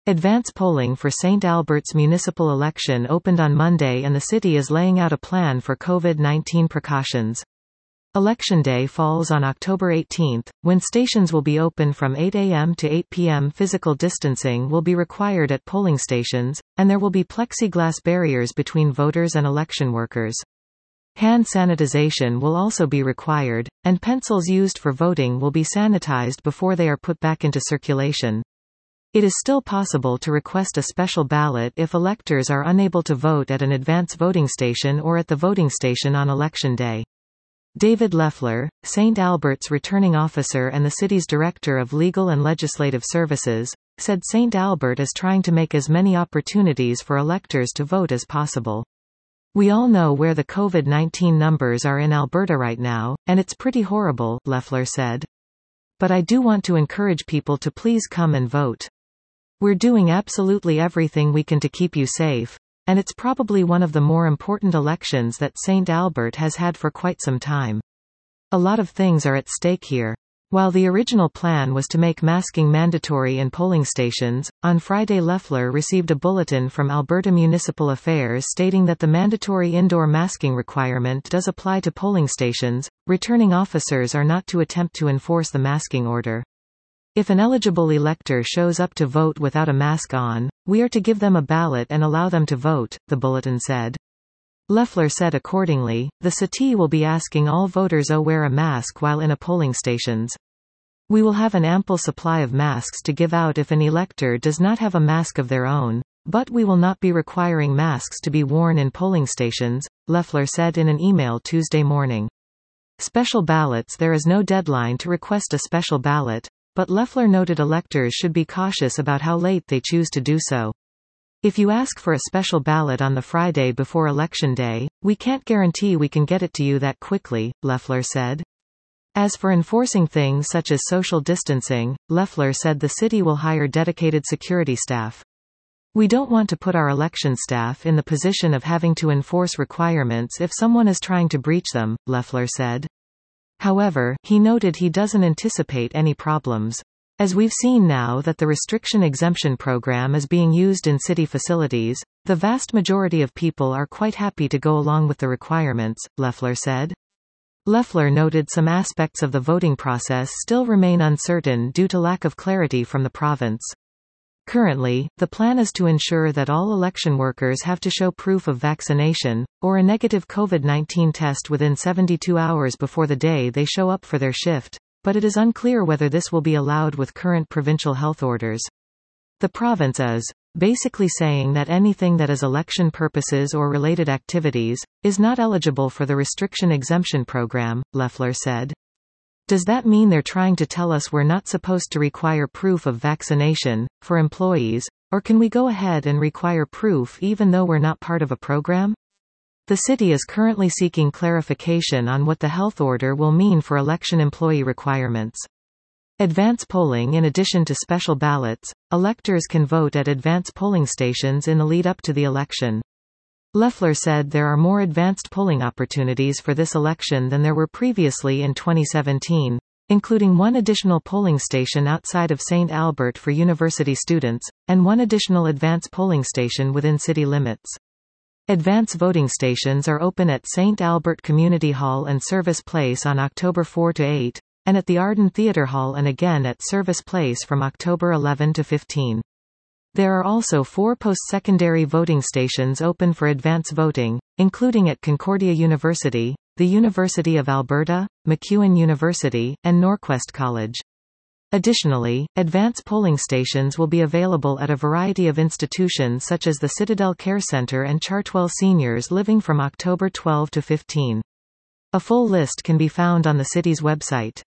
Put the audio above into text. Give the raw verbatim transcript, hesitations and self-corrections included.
Advance polling for Saint Albert's municipal election opened on Monday and the city is laying out a plan for COVID nineteen precautions. Election day falls on October eighteenth, when stations will be open from eight a m to eight p m Physical distancing will be required at polling stations, and there will be plexiglass barriers between voters and election workers. Hand sanitization will also be required, and pencils used for voting will be sanitized before they are put back into circulation. It is still possible to request a special ballot if electors are unable to vote at an advance voting station or at the voting station on election day. David Leffler, Saint Albert's returning officer and the city's director of legal and legislative services, said Saint Albert is trying to make as many opportunities for electors to vote as possible. We all know where the COVID nineteen numbers are in Alberta right now, and it's pretty horrible, Leffler said. But I do want to encourage people to please come and vote. We're doing absolutely everything we can to keep you safe. And it's probably one of the more important elections that Saint Albert has had for quite some time. A lot of things are at stake here. While the original plan was to make masking mandatory in polling stations, on Friday Leffler received a bulletin from Alberta Municipal Affairs stating that the mandatory indoor masking requirement does apply to polling stations. Returning officers are not to attempt to enforce the masking order. If an eligible elector shows up to vote without a mask on, we are to give them a ballot and allow them to vote, the bulletin said. Leffler said accordingly, the city will be asking all voters to wear a mask while in a polling stations. We will have an ample supply of masks to give out if an elector does not have a mask of their own, but we will not be requiring masks to be worn in polling stations, Leffler said in an email Tuesday morning. Special ballots. There is no deadline to request a special ballot, but Leffler noted electors should be cautious about how late they choose to do so. If you ask for a special ballot on the Friday before Election Day, we can't guarantee we can get it to you that quickly, Leffler said. As for enforcing things such as social distancing, Leffler said the city will hire dedicated security staff. We don't want to put our election staff in the position of having to enforce requirements if someone is trying to breach them, Leffler said. However, he noted he doesn't anticipate any problems. As we've seen now that the restriction exemption program is being used in city facilities, the vast majority of people are quite happy to go along with the requirements, Leffler said. Leffler noted some aspects of the voting process still remain uncertain due to lack of clarity from the province. Currently, the plan is to ensure that all election workers have to show proof of vaccination, or a negative COVID nineteen test within seventy-two hours before the day they show up for their shift, but it is unclear whether this will be allowed with current provincial health orders. The province is basically saying that anything that is election purposes or related activities is not eligible for the restriction exemption program, Leffler said. Does that mean they're trying to tell us we're not supposed to require proof of vaccination for employees, or can we go ahead and require proof even though we're not part of a program? The city is currently seeking clarification on what the health order will mean for election employee requirements. Advance polling. In addition to special ballots, electors can vote at advance polling stations in the lead up to the election. Leffler said there are more advanced polling opportunities for this election than there were previously in twenty seventeen, including one additional polling station outside of Saint Albert for university students, and one additional advance polling station within city limits. Advance voting stations are open at Saint Albert Community Hall and Service Place on October fourth to eighth, and at the Arden Theatre Hall and again at Service Place from October eleventh to fifteenth. There are also four post-secondary voting stations open for advance voting, including at Concordia University, the University of Alberta, MacEwan University, and Norquest College. Additionally, advance polling stations will be available at a variety of institutions such as the Citadel Care Centre and Chartwell Seniors Living from October twelfth to fifteenth. A full list can be found on the city's website.